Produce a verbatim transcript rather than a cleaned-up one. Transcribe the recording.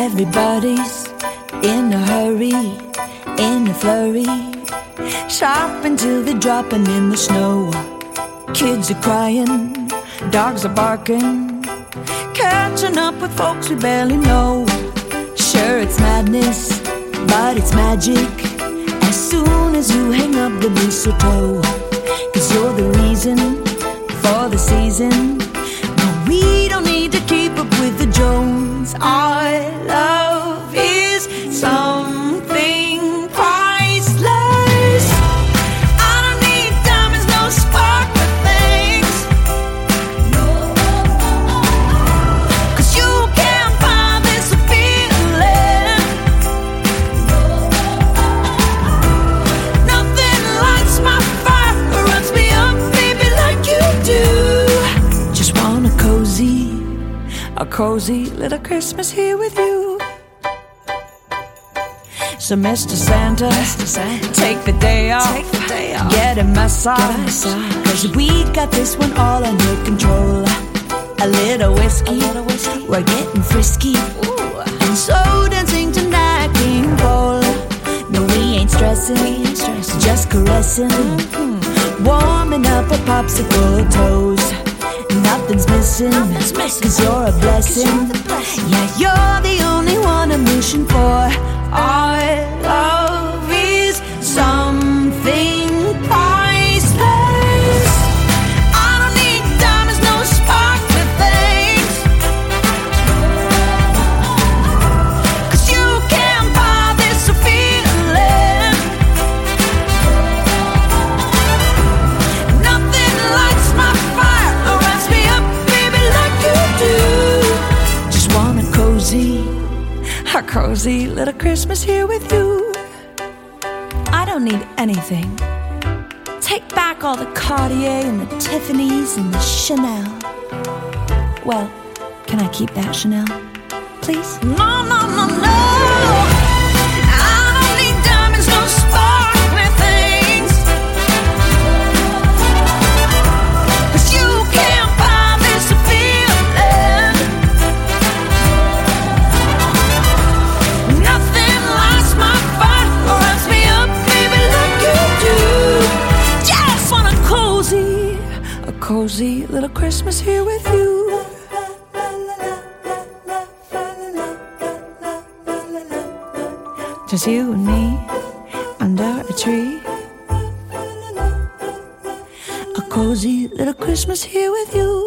Everybody's in a hurry, in a flurry, shopping till they're dropping in the snow. Kids are crying, dogs are barking, catching up with folks we barely know. Sure, it's madness, but it's magic as soon as you hang up the mistletoe. Cause you're the reason for the season, but we don't need to keep up with the Jones. Our love is something priceless. I don't need diamonds, no sparkly things, no. Cause you can't buy this feeling, no. Nothing lights my fire or runs me up, baby, like you do. Just want a cozy, a cozy little Christmas here with you. So Mister Santa, Mister Santa, take the day off, take the day off. Get a massage, get a massage. Cause we got this one all under control. A little whiskey, a little whiskey. We're getting frisky. Ooh. And so dancing to Nat King Cole. No, we ain't stressing, we ain't stressing. Just caressing, mm-hmm. Warming up our popsicle toes. Nothing's missing, Nothing's missing. Cause you're a blessing, you're blessing. Yeah, you're the only one I'm wishing for. Our love is something priceless. I don't need diamonds, no sparkly things, cause you can't buy this feeling. Nothing lights my fire or runs me up, baby, like you do. Just want a cozy, a cozy little Christmas here with you. I don't need anything. Take back all the Cartier and the Tiffany's and the Chanel. Well, can I keep that Chanel, please? No, no, no, no. I don't need diamonds, no sparkly things, cause you can't buy this feeling. Nothing lights my fire or runs me up, baby, like you do. Just want a cozy, a cozy little Christmas here with you. Just you and me under a tree. A cozy little Christmas here with you.